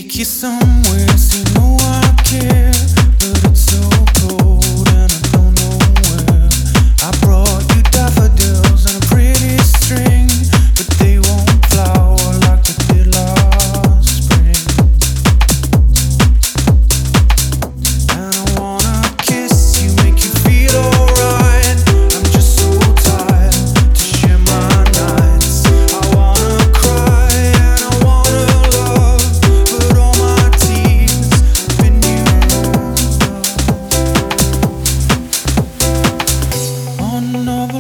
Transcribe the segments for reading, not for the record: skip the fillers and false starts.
take you somewhere, so you know I care. But it's so cold and I don't know where. I brought you daffodils and a pretty string, but they won't flower like they did last spring. And I wanna kiss you, make you feel alright. I'm just so tired to share my nights. I wanna cry and I wanna love, but all my tears have been used up on another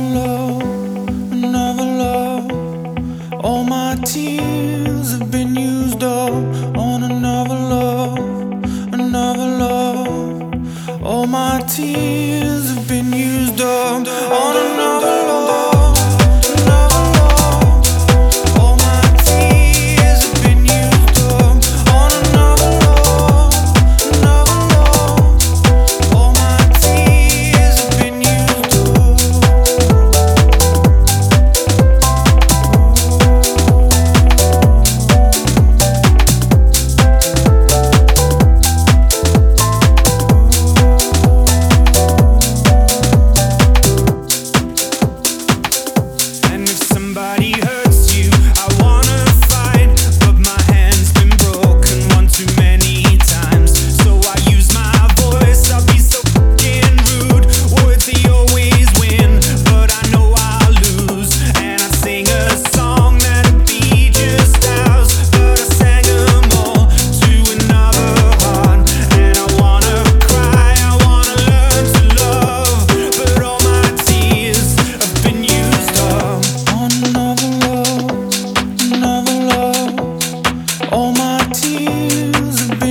love. All my tears have been used up on another love. All my tears have been used up on another love. All my tears have been used up on another love. All my tears have been used up. And if somebody hurts you, I wanna fight, but my hand's been broken one too many times. So I use my voice, I'll be so fucking rude. Words they always win, but I know I'll lose. And I sing a song that'll be just ours, but I sang them all to another heart. And I wanna cry, I wanna learn to love, but all my tears have been used up on another love. All my tears have